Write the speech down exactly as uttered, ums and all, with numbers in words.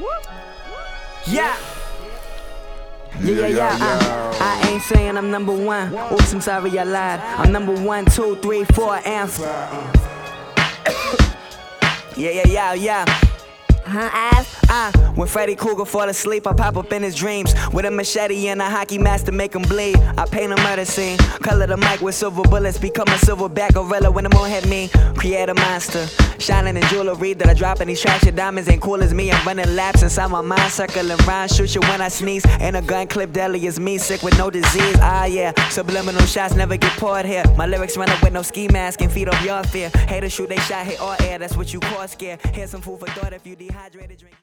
Yeah. Yeah, yeah, yeah, uh, I ain't saying I'm number one. Oops, I'm sorry I lied. I'm number one, two, three, four, answer. Yeah, yeah, yeah, yeah. Huh, ass? Uh, when Freddy Krueger fall asleep, I pop up in his dreams with a machete and a hockey mask to make him bleed. I paint a murder scene, color the mic with silver bullets, become a silverback gorilla when the moon hit me. Create a monster, shining in jewelry that I drop in these tracks. Your diamonds ain't cool as me. I'm running laps inside my mind, circling round, shoot you when I sneeze. And a gun clip deadly as me, sick with no disease. Ah yeah, subliminal shots never get poured here. My lyrics run up with no ski mask and feed off your fear. Haters shoot they shot, hit all air. That's what you call scare. Here's some food for thought if you dehydrated, drink.